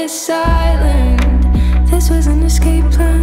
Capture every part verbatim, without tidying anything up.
this island. This was an escape plan.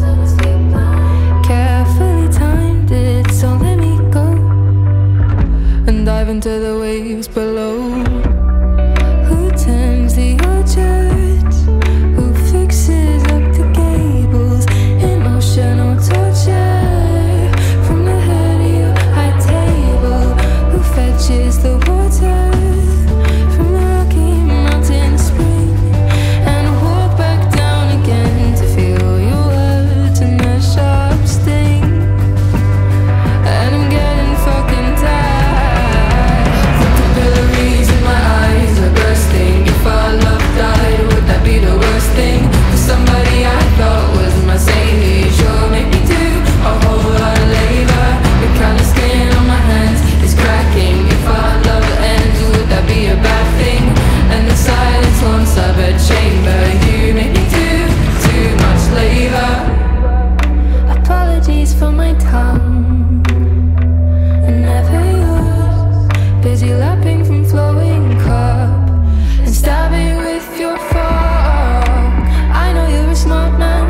Carefully timed it, so let me go and dive into the waves below. Who tends the orchards? Who fixes up the gables? Emotional torture from the head of your high table. Who fetches the water from the Rocky Mountain spring and walk back down again to feel your words and their sharp sting? And I'm getting fucking tired. The capillaries in my eyes are bursting. If our love died, would that be the worst thing? For somebody I thought was my savior, you sure make me do a whole lot of labor. The kind of skin on my hands is cracking. If our love ends, would that be a bad thing? And the silence haunts our bedchamber. You make me do too much labor. Apologies for my tongue, and never yours. Busy lapping from flowing cup and stabbing with your fork. I know you're a smart man,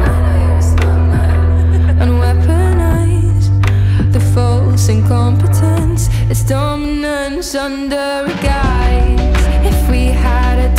and weaponize the false incompetence. It's dominance under a guise. If we had a